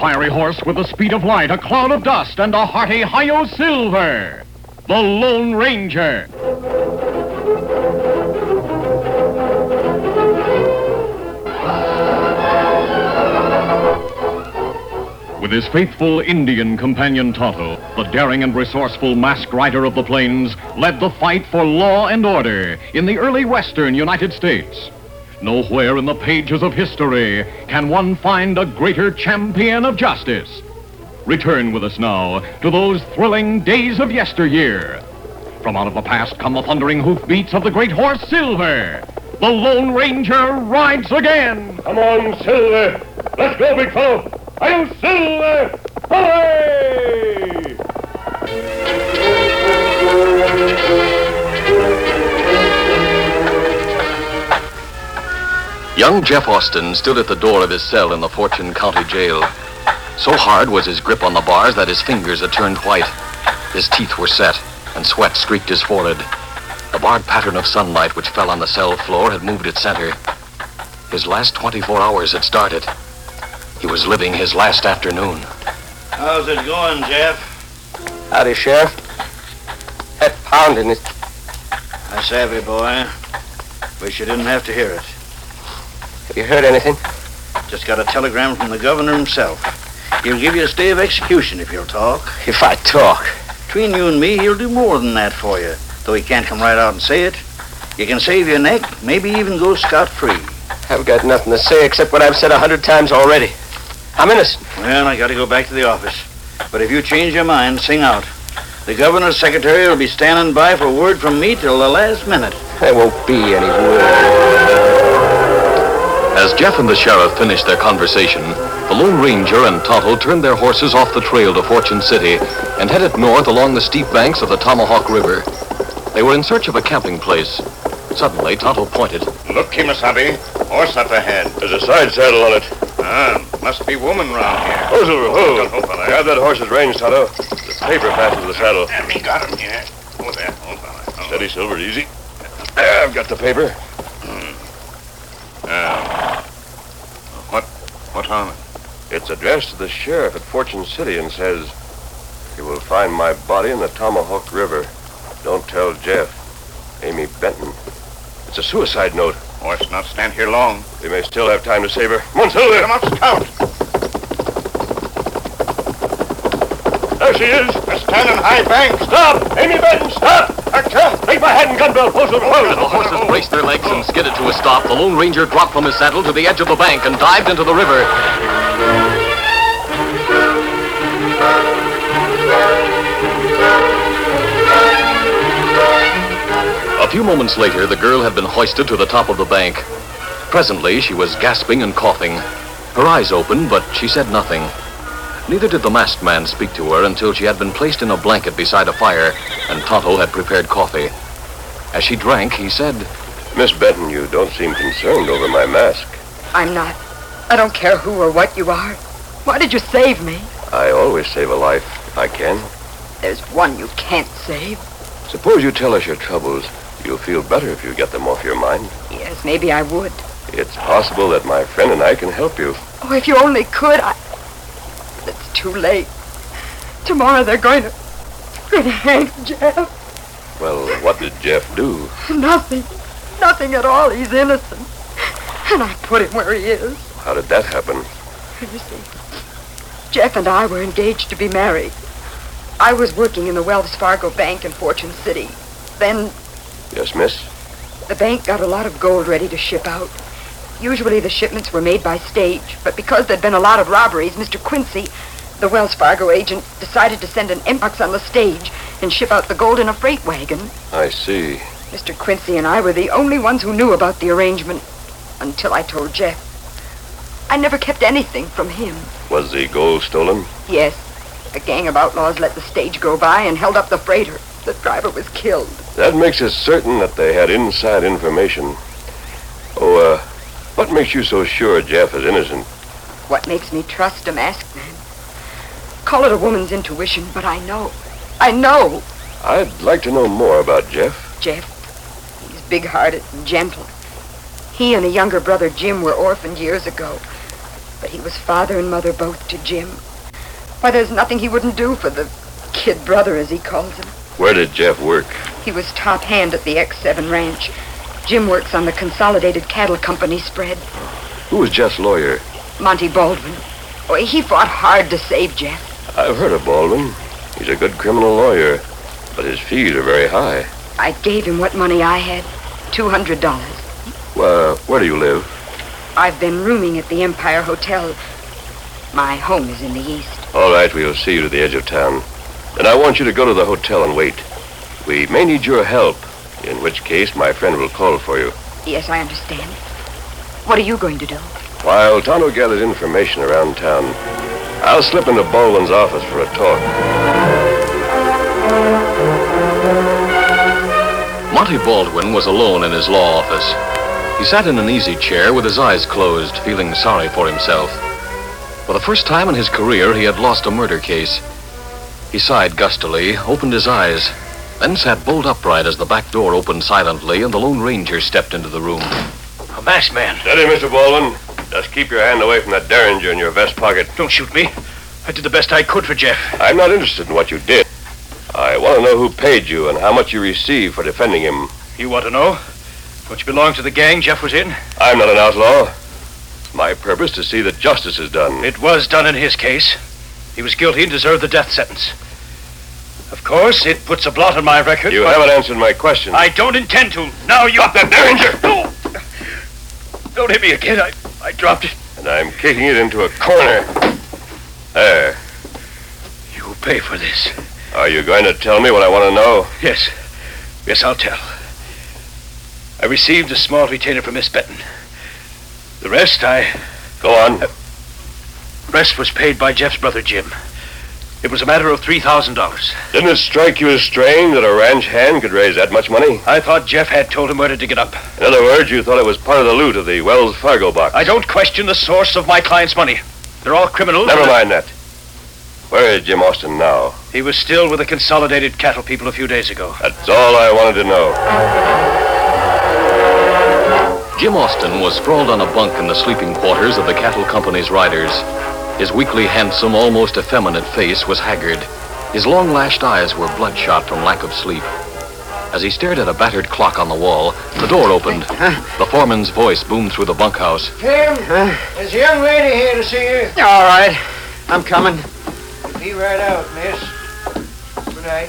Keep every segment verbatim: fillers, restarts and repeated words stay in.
fiery horse with the speed of light, a cloud of dust, and a hearty Hi-Yo Silver, the Lone Ranger. With his faithful Indian companion Tonto, the daring and resourceful masked rider of the plains led the fight for law and order in the early western United States. Nowhere in the pages of history can one find a greater champion of justice. Return with us now to those thrilling days of yesteryear. From out of the past come the thundering hoofbeats of the great horse Silver. The Lone Ranger rides again. Come on, Silver. Let's go, big fellow. Hi-Yo Silver! Hooray! Young Jeff Austin stood at the door of his cell in the Fortune County Jail. So hard was his grip on the bars that his fingers had turned white. His teeth were set, and sweat streaked his forehead. The barred pattern of sunlight which fell on the cell floor had moved its center. His last twenty-four hours had started. He was living his last afternoon. How's it going, Jeff? Howdy, Sheriff. That pounding is... I savvy, boy. Wish you didn't have to hear it. Have you heard anything? Just got a telegram from the governor himself. He'll give you a stay of execution if you'll talk. If I talk? Between you and me, he'll do more than that for you. Though he can't come right out and say it. You can save your neck, maybe even go scot-free. I've got nothing to say except what I've said a hundred times already. I'm innocent. Well, I gotta go back to the office. But if you change your mind, sing out. The governor's secretary will be standing by for word from me till the last minute. There won't be any word. As Jeff and the sheriff finished their conversation, the Lone Ranger and Tonto turned their horses off the trail to Fortune City and headed north along the steep banks of the Tomahawk River. They were in search of a camping place. Suddenly, Tonto pointed. Look, Kimasabi. Horse up ahead. There's a side saddle on it. Ah, must be woman round here. Oh, Silver, oh. Oh, fella. Grab that horse's reins, Tonto. The paper fastened to the saddle. Yeah, me got him here. Oh, there. Oh, fella. Oh. Steady, Silver, easy. There, I've got the paper. Hmm. Uh, what, what on it? It's addressed to the sheriff at Fortune City and says, "You will find my body in the Tomahawk River. Don't tell Jeff. Amy Benton." It's a suicide note. Horse not stand here long. They may still have time to save her. Come on, Silver. Come up, Scout. There she is. A standing high bank. Stop! Amy Benton, stop! I can't. Take my hat and gun belt. Oh, Silver. As the horses braced their legs and skidded to a stop, the Lone Ranger dropped from his saddle to the edge of the bank and dived into the river. A few moments later, the girl had been hoisted to the top of the bank. Presently, she was gasping and coughing. Her eyes opened, but she said nothing. Neither did the masked man speak to her until she had been placed in a blanket beside a fire, and Tonto had prepared coffee. As she drank, he said, Miss Benton, you don't seem concerned over my mask. I'm not. I don't care who or what you are. Why did you save me? I always save a life if I can. There's one you can't save. Suppose you tell us your troubles. You'll feel better if you get them off your mind. Yes, maybe I would. It's possible that my friend and I can help you. Oh, if you only could, I... It's too late. Tomorrow they're going to... going to hang Jeff. Well, what did Jeff do? Nothing. Nothing at all. He's innocent. And I put him where he is. How did that happen? You see, Jeff and I were engaged to be married. I was working in the Wells Fargo Bank in Fortune City. Then... Yes, miss? The bank got a lot of gold ready to ship out. Usually the shipments were made by stage, but because there'd been a lot of robberies, Mister Quincy, the Wells Fargo agent, decided to send an M-Box on the stage and ship out the gold in a freight wagon. I see. Mister Quincy and I were the only ones who knew about the arrangement until I told Jeff. I never kept anything from him. Was the gold stolen? Yes. A gang of outlaws let the stage go by and held up the freighter. The driver was killed. That makes it certain that they had inside information. Oh, uh, what makes you so sure Jeff is innocent? What makes me trust a masked man? Call it a woman's intuition, but I know. I know. I'd like to know more about Jeff. Jeff, he's big-hearted and gentle. He and a younger brother, Jim, were orphaned years ago. But he was father and mother both to Jim. Why, there's nothing he wouldn't do for the kid brother, as he calls him. Where did Jeff work? He was top hand at the X seven ranch. Jim works on the Consolidated Cattle Company spread. Who was Jeff's lawyer? Monty Baldwin. Oh, he fought hard to save Jeff. I've heard of Baldwin. He's a good criminal lawyer, but his fees are very high. I gave him what money I had, two hundred dollars. Well, where do you live? I've been rooming at the Empire Hotel. My home is in the east. All right, we'll see you to the edge of town. Then I want you to go to the hotel and wait. We may need your help, in which case my friend will call for you. Yes, I understand. What are you going to do? While Tonto gathers information around town, I'll slip into Baldwin's office for a talk. Monty Baldwin was alone in his law office. He sat in an easy chair with his eyes closed, feeling sorry for himself. For the first time in his career, he had lost a murder case. He sighed gustily, opened his eyes, then sat bolt upright as the back door opened silently and the Lone Ranger stepped into the room. A masked man. Steady, Mister Baldwin. Just keep your hand away from that derringer in your vest pocket. Don't shoot me. I did the best I could for Jeff. I'm not interested in what you did. I want to know who paid you and how much you received for defending him. You want to know? Don't you belong to the gang Jeff was in? I'm not an outlaw. It's my purpose to see that justice is done. It was done in his case. He was guilty and deserved the death sentence. Of course, it puts a blot on my record. You haven't answered my question. I don't intend to. Now you... Stop that derringer! No! Don't hit me again. I, I dropped it. And I'm kicking it into a corner. There. You pay for this. Are you going to tell me what I want to know? Yes. Yes, I'll tell. I received a small retainer from Miss Benton. The rest, I... Go on. Uh, rest was paid by Jeff's brother, Jim. It was a matter of three thousand dollars. Didn't it strike you as strange that a ranch hand could raise that much money? I thought Jeff had told him where to dig it up. In other words, you thought it was part of the loot of the Wells Fargo box. I don't question the source of my client's money. They're all criminals. Never mind that. Where is Jim Austin now? He was still with the Consolidated Cattle people a few days ago. That's all I wanted to know. Jim Austin was sprawled on a bunk in the sleeping quarters of the cattle company's riders. His weakly handsome, almost effeminate face was haggard. His long-lashed eyes were bloodshot from lack of sleep. As he stared at a battered clock on the wall, the door opened. The foreman's voice boomed through the bunkhouse. Tim, there's a young lady here to see you. All right. I'm coming. Be right out, miss. Good night.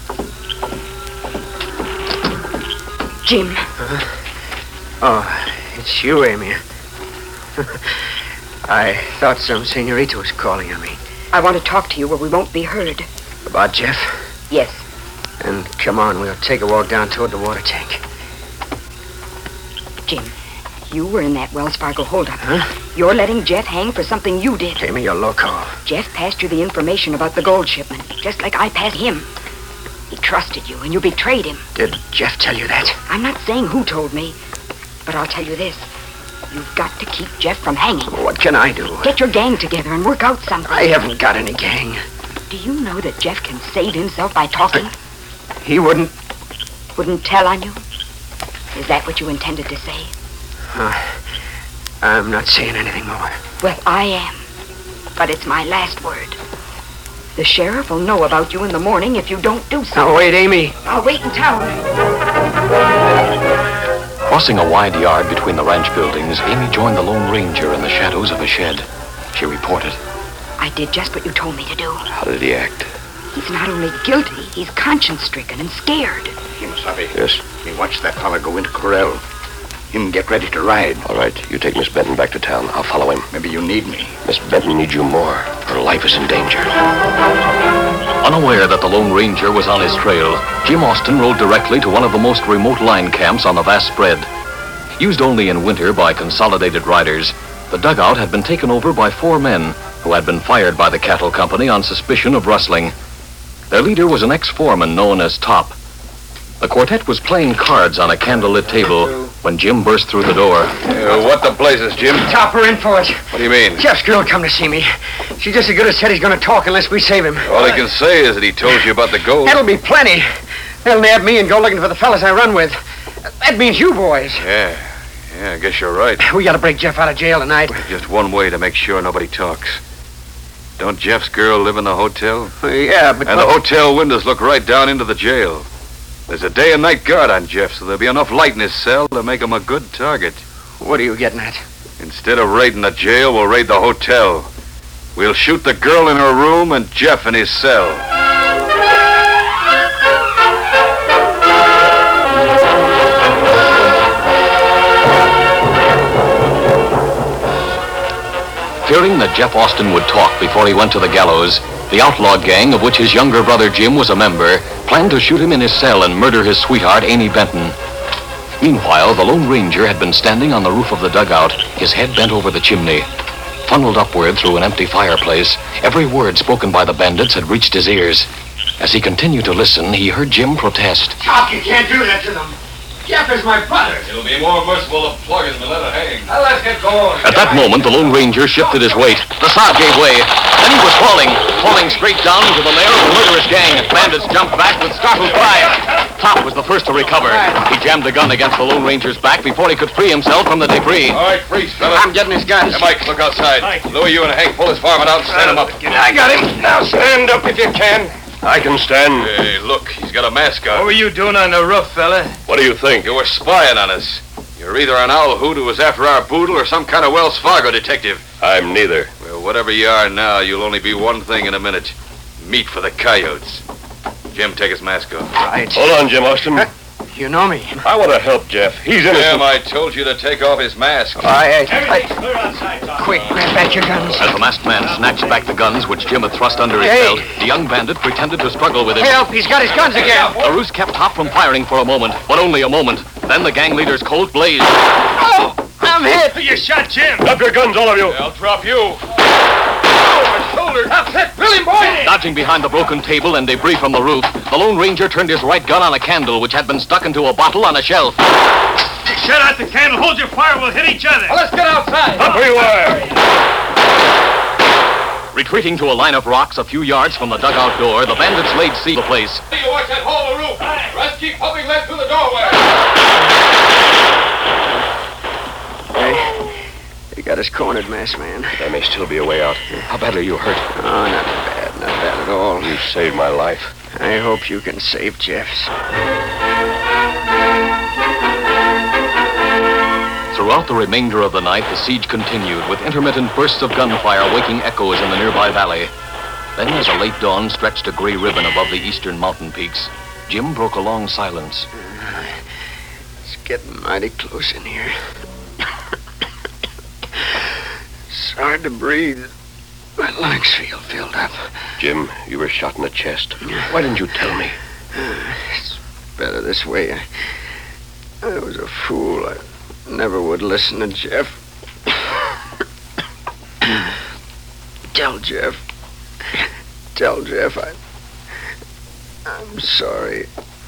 Jim. Oh, it's you, Amy. I thought some senorita was calling on me. I want to talk to you where we won't be heard. About Jeff? Yes. Then come on, we'll take a walk down toward the water tank. Jim, you were in that Wells Fargo holdup. Huh? You're letting Jeff hang for something you did. Amy, you're loco. Jeff passed you the information about the gold shipment, just like I passed him. He trusted you, and you betrayed him. Did Jeff tell you that? I'm not saying who told me, but I'll tell you this. You've got to keep Jeff from hanging. What can I do? Get your gang together and work out something. I haven't got any gang. Do you know that Jeff can save himself by talking? He wouldn't... Wouldn't tell on you? Is that what you intended to say? Uh, I'm not saying anything more. Well, I am. But it's my last word. The sheriff will know about you in the morning if you don't do something. Now, wait, Amy. I'll wait in town. Crossing a wide yard between the ranch buildings, Amy joined the Lone Ranger in the shadows of a shed. She reported. I did just what you told me to do. How did he act? He's not only guilty, he's conscience-stricken and scared. Him, Savvy. Yes? Me watch that fella go into corral. Him get ready to ride. All right, you take Miss Benton back to town. I'll follow him. Maybe you need me. Miss Benton needs you more. Her life is in danger. Unaware that the Lone Ranger was on his trail, Jim Austin rode directly to one of the most remote line camps on the vast spread. Used only in winter by Consolidated riders, the dugout had been taken over by four men who had been fired by the cattle company on suspicion of rustling. Their leader was an ex-foreman known as Top. The quartet was playing cards on a candlelit table when Jim burst through the door. Uh, what the blazes, Jim? Top, we're in for it. What do you mean? Jeff's girl come to see me. She just as good as said he's going to talk unless we save him. All he can say is that he told you about the gold. That'll be plenty. They'll nab me and go looking for the fellas I run with. That means you boys. Yeah, yeah, Yeah, I guess you're right. We gotta break Jeff out of jail tonight. Just one way to make sure nobody talks. Don't Jeff's girl live in the hotel? Yeah, but... And the hotel windows look right down into the jail. There's a day and night guard on Jeff, so there'll be enough light in his cell to make him a good target. What are you getting at? Instead of raiding the jail, we'll raid the hotel. We'll shoot the girl in her room and Jeff in his cell. Fearing that Jeff Austin would talk before he went to the gallows, the outlaw gang, of which his younger brother Jim was a member, planned to shoot him in his cell and murder his sweetheart, Amy Benton. Meanwhile, the Lone Ranger had been standing on the roof of the dugout, his head bent over the chimney. Funneled upward through an empty fireplace, every word spoken by the bandits had reached his ears. As he continued to listen, he heard Jim protest. Doc, you can't do that to them. Jeff is my brother. It'll be more merciful to plug him than let it hang. Now let's get going. At that moment, the Lone Ranger shifted his weight. The sod gave way. Then he was falling, falling straight down into the lair of the murderous gang. Bandits jumped back with startled cries. Top was the first to recover. He jammed the gun against the Lone Ranger's back before he could free himself from the debris. All right, freeze, fella. I'm getting his guns. Hey, Mike, look outside. Mike. Louis, you and Hank pull his varmint out and stand him up. I got him. Now stand up if you can. I can stand. Hey, look, he's got a mask on. What were you doing on the roof, fella? What do you think? You were spying on us. You're either an owl hoot who was after our boodle or some kind of Wells Fargo detective. I'm neither. Well, whatever you are now, you'll only be one thing in a minute. Meat for the coyotes. Jim, take his mask off. Right. Hold on, Jim Austin. You know me. I want to help Jeff. He's innocent. Jim, I told you to take off his mask. I, I, I, quick, grab back your guns. As the masked man snatched back the guns which Jim had thrust under his Hey. belt, the young bandit pretended to struggle with him. Help, he's got his guns again. The ruse kept Top from firing for a moment, but only a moment. Then the gang leader's Colt blazed. Oh, I'm hit. You shot Jim. Drop your guns, all of you. I'll drop you. Shoulder. That's it. Really, boy. Dodging behind the broken table and debris from the roof, the Lone Ranger turned his right gun on a candle which had been stuck into a bottle on a shelf. Shut out the candle. Hold your fire. We'll hit each other. Well, let's get outside. Up where you are. Retreating to a line of rocks a few yards from the dugout door, the bandits laid siege to the place. You watch that hole in the roof. Let's keep pumping lead through the doorway. They got us cornered, masked man. There may still be a way out. How badly are you hurt? Oh, not bad, not bad at all. You saved my life. I hope you can save Jeff's. Throughout the remainder of the night, the siege continued, with intermittent bursts of gunfire waking echoes in the nearby valley. Then, as a late dawn stretched a gray ribbon above the eastern mountain peaks, Jim broke a long silence. It's getting mighty close in here. It's hard to breathe. My lungs feel filled up. Jim, you were shot in the chest. Why didn't you tell me? It's better this way. I, I was a fool. I never would listen to Jeff. Tell Jeff. Tell Jeff I... I'm sorry.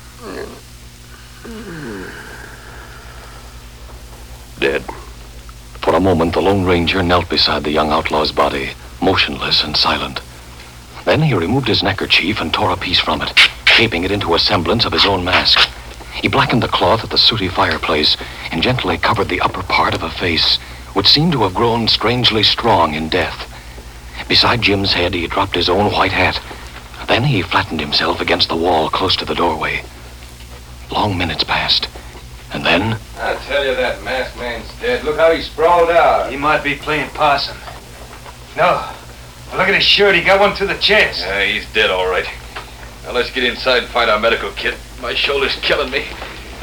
Dead. For a moment, the Lone Ranger knelt beside the young outlaw's body, motionless and silent. Then he removed his neckerchief and tore a piece from it, shaping it into a semblance of his own mask. He blackened the cloth at the sooty fireplace and gently covered the upper part of a face, which seemed to have grown strangely strong in death. Beside Jim's head, he dropped his own white hat. Then he flattened himself against the wall close to the doorway. Long minutes passed, and then... I tell you, that masked man's dead. Look how he sprawled out. He might be playing possum. No. Look at his shirt. He got one through the chest. Yeah, he's dead, all right. Now let's get inside and find our medical kit. My shoulder's killing me.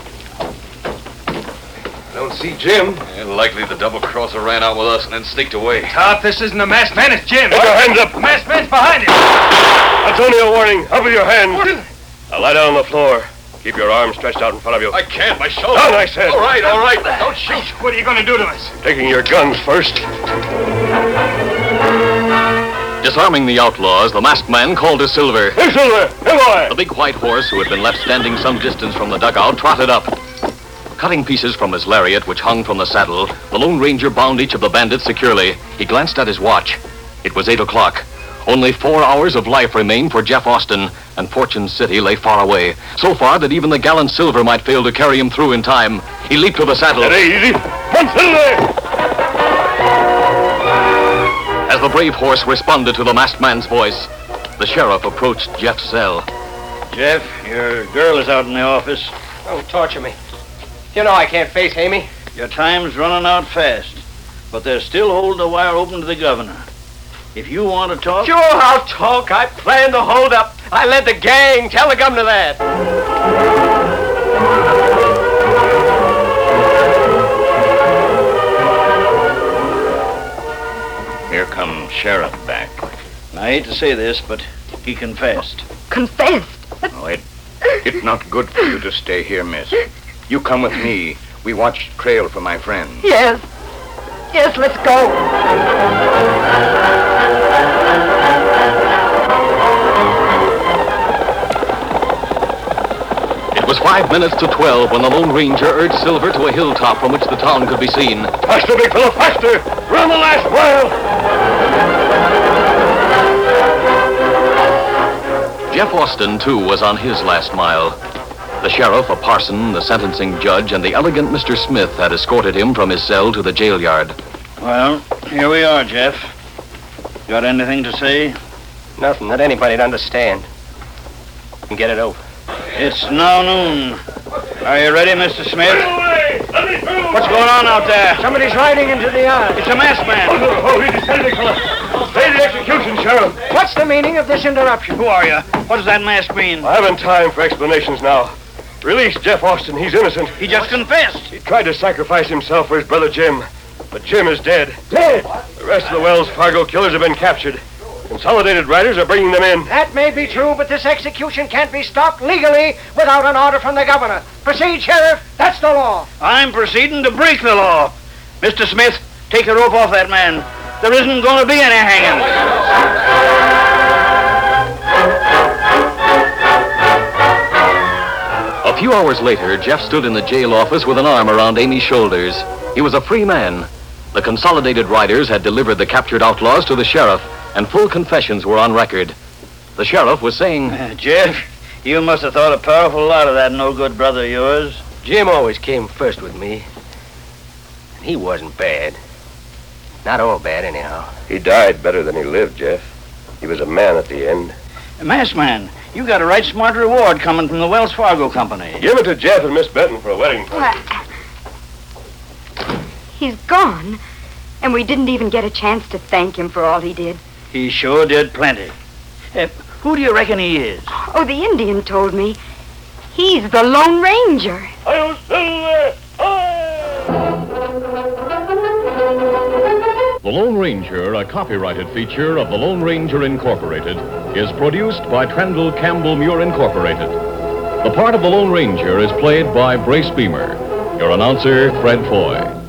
I don't see Jim. Yeah, likely the double-crosser ran out with us and then sneaked away. Top, this isn't a masked man. It's Jim. Put your hands up. The masked man's behind him. That's only a warning. Up with your hands. Now lie down on the floor. Keep your arms stretched out in front of you. I can't. My shoulder. Down, I said. All right, all right. Don't shoot. What are you going to do to us? Taking your guns first. Disarming the outlaws, the masked man called to Silver. Hey, Silver! Here, boy! The big white horse, who had been left standing some distance from the dugout, trotted up. Cutting pieces from his lariat, which hung from the saddle, the Lone Ranger bound each of the bandits securely. He glanced at his watch. It was eight o'clock. Only four hours of life remained for Jeff Austin, and Fortune City lay far away, so far that even the gallant Silver might fail to carry him through in time. He leaped to the saddle. Steady, easy. As the brave horse responded to the masked man's voice, the sheriff approached Jeff's cell. Jeff, your girl is out in the office. Don't torture me. You know I can't face Amy. Your time's running out fast, but they're still holding the wire open to the governor. If you want to talk... Sure, I'll talk. I planned the hold-up. I led the gang. Tell the governor that. Here comes Sheriff back. I hate to say this, but he confessed. Confessed? Oh, it, it's not good for you to stay here, miss. You come with me. We watch trail for my friend. Yes. Yes, let's go. It was five minutes to twelve when the Lone Ranger urged Silver to a hilltop from which the town could be seen. Faster, big fellow, faster! We're on the last mile! Jeff Austin, too, was on his last mile. The sheriff, a parson, the sentencing judge, and the elegant Mister Smith had escorted him from his cell to the jail yard. Well, here we are, Jeff. Got anything to say? Nothing that anybody'd understand. And get it over. It's now noon. Are you ready, Mister Smith? What's going on out there? Somebody's riding into the yard. It's a masked man. Oh, oh, he just big fellow. Stay the execution, Sheriff. What's the meaning of this interruption? Who are you? What does that mask mean? I haven't time for explanations now. Release Jeff Austin. He's innocent. He just confessed. He tried to sacrifice himself for his brother Jim, but Jim is dead. Dead? The rest of the Wells Fargo killers have been captured. Consolidated Riders are bringing them in. That may be true, but this execution can't be stopped legally without an order from the governor. Proceed, Sheriff. That's the law. I'm proceeding to break the law. Mister Smith, take the rope off that man. There isn't going to be any hanging. A few hours later, Jeff stood in the jail office with an arm around Amy's shoulders. He was a free man. The Consolidated Riders had delivered the captured outlaws to the sheriff, and full confessions were on record. The sheriff was saying... Uh, Jeff, you must have thought a powerful lot of that no-good brother of yours. Jim always came first with me. And he wasn't bad. Not all bad, anyhow. He died better than he lived, Jeff. He was a man at the end. Masked man, you got a right smart reward coming from the Wells Fargo Company. Give it to Jeff and Miss Benton for a wedding party. He's gone, and we didn't even get a chance to thank him for all he did. He sure did plenty. Uh, who do you reckon he is? Oh, the Indian told me. He's the Lone Ranger. I'll Silver! The Lone Ranger, a copyrighted feature of the Lone Ranger Incorporated, is produced by Trendle Campbell Muir Incorporated. The part of the Lone Ranger is played by Brace Beamer. Your announcer, Fred Foy.